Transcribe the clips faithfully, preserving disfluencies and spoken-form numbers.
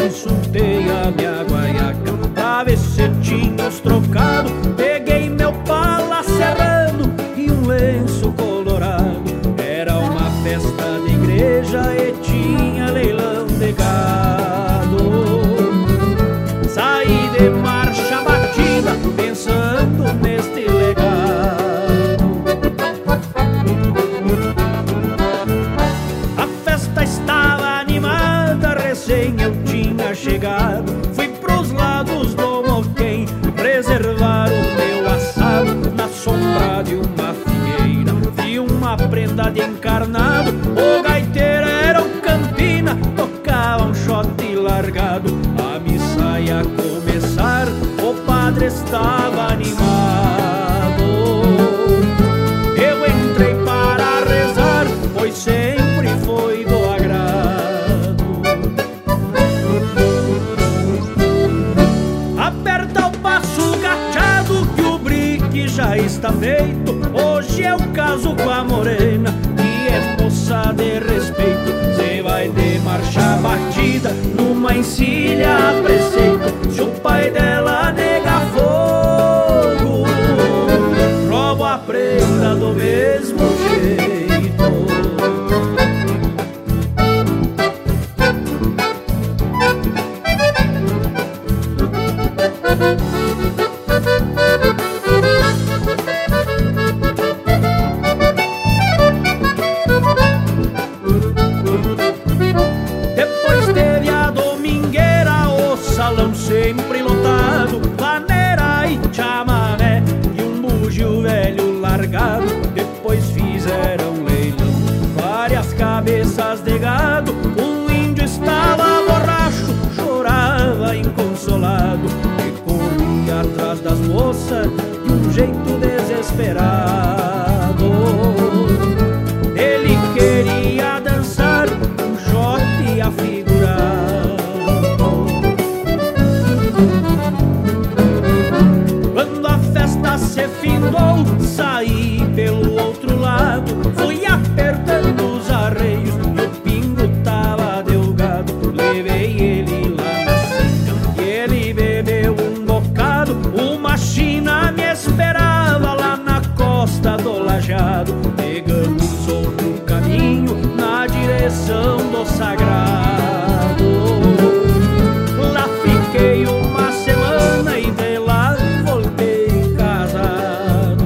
consultei a minha guaiaca pra ver se tinha os trocados. Peguei meu pala serrano e um lenço colorado. Era uma festa de igreja e tinha leilão de gado. Saí de marcha batida pensando neste legado. A festa estava animada, recém eu tinha chegado. Fui pros lados do Moquém reservar o meu assado. Na sombra de uma figueira vi uma prenda de encarnado. O gaiteiro era um Campina, tocava um shot largado. A missa ia começar, o padre estava animado. Eu entrei para rezar, pois sempre foi do agrado. Aperta o passo gachado que o brique já está feito. Hoje é o caso com a morena, que é moça de respeito. Cê vai de marcha batida numa encilha a preceito. Se o pai dela nega fogo, roubo a prenda do mesmo jeito. Depois teve a domingueira, o salão sempre lotado. Vaneira e chamamé e um bugio velho largado. Depois fizeram leilão, várias cabeças de gado. Um índio estava borracho, chorava inconsolado e corria atrás das moças de um jeito desesperado. Ele queria dançar um shot afigurado. Quando a festa se findou, saí pelo outro lado. Fui apertando os arreios e o pingo tava delgado. Levei ele lá na sina e ele bebeu um bocado. Uma china me esperava lá na costa do Lajado. Pegamos outro caminho na direção do sagrado. Lá fiquei uma semana e de lá voltei casado.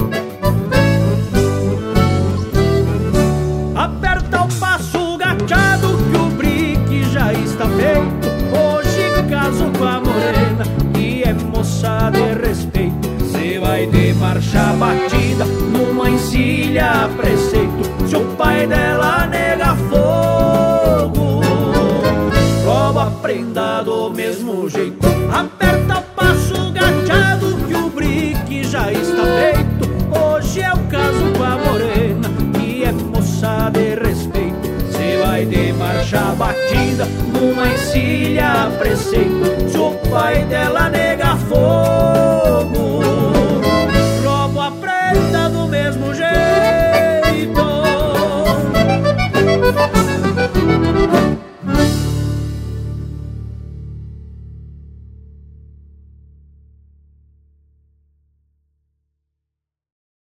Aperta o passo gachado que o brique já está feito. Hoje caso com a morena, que é moça de respeito. Cê vai de marcha batida numa encilha a preceito. Se o pai dela nega fogo, rouba a prenda do mesmo jeito. Aperta o passo gachado que o brique já está feito. Hoje é o caso com a morena, que é moça de respeito. Cê vai de marcha batida numa encilha a preceito. Se o pai dela